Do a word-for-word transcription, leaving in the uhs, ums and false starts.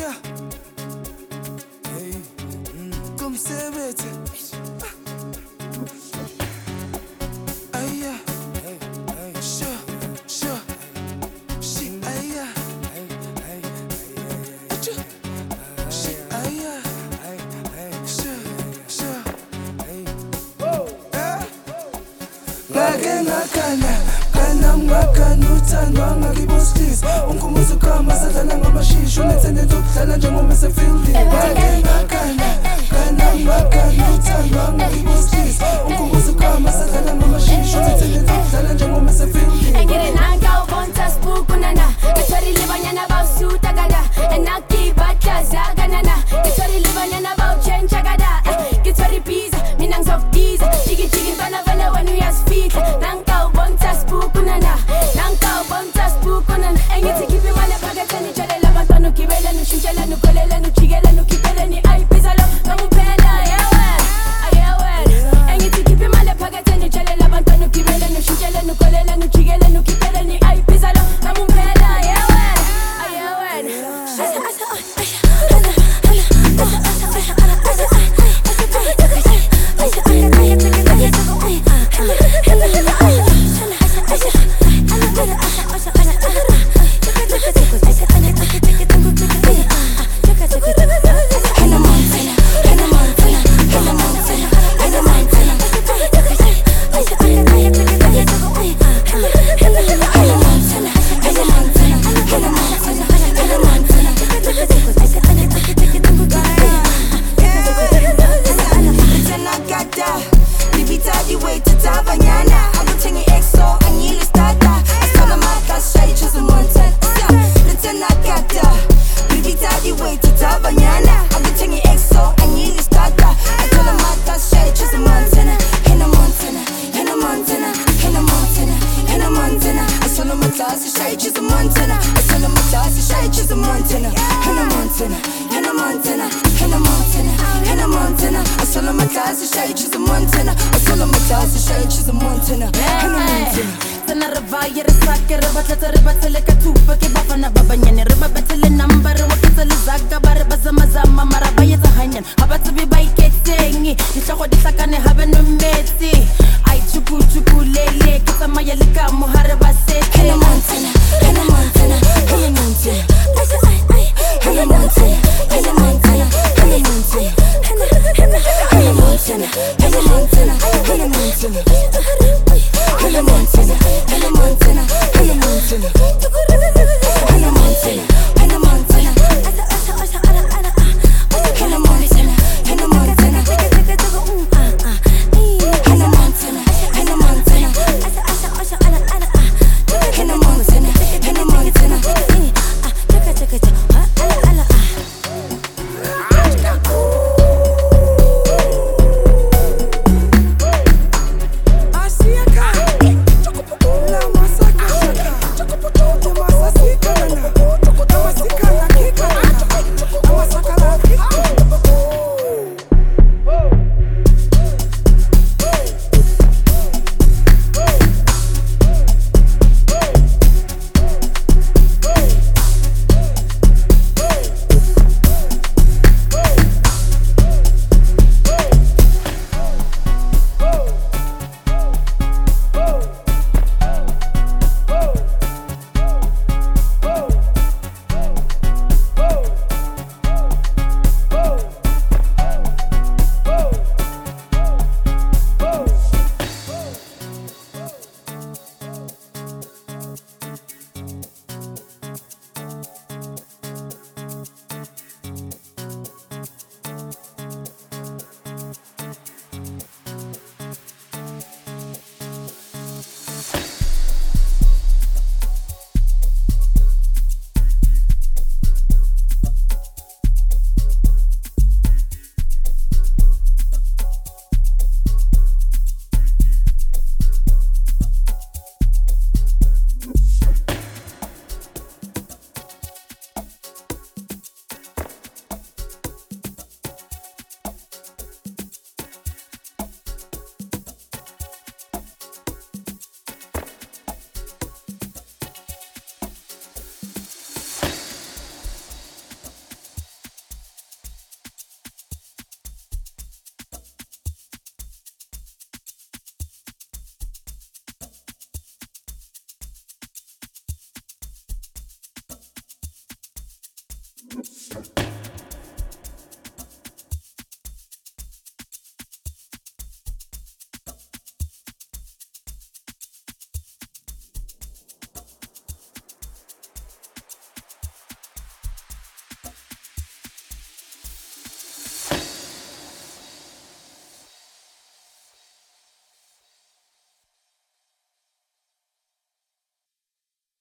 Aya, hey, come save it. Aya, hey, hey, sure, sure. She aya, hey, hey, hey, she aya, hey, hey, sure, sure. Hey, oh, eh. Ngake ngakhala kana ngakana uthandwa ngakibostis ungumuzi kama sadlala ngamashisho nethende lokudlala njengoba sefielding ngake ngakhala kana ngakana uthandwa ngakibostis ungumuzi kama sadlala ngamashisho nethende lokudlala njengoba sefielding engere nanga ubonta spukunana ngithori libanyana bawusuta kada enakibatlaza kanana ngithori libanyana bawutshentsha kada ngithori biza mina ngizokubiza jiki jiki mfana vele wena uyasifihla nanga ubonta spukunana nanga ubonta spukunana engithi khipha imali ephaketheni utshelela abantwana ugibeleni ushintsheleni ukoleleni ujikeleni ukhipheleni ayibiza lo ngamuphela yewe ayewe engithi khipha imali ephaketheni utshelela abantwana ugibeleni ushintsheleni ukoleleni ujikeleni ukhipheleni ayibiza lo ngamuphela yewe ayewe Riba battle, riba tele katupa ke bafana babanyane riba battle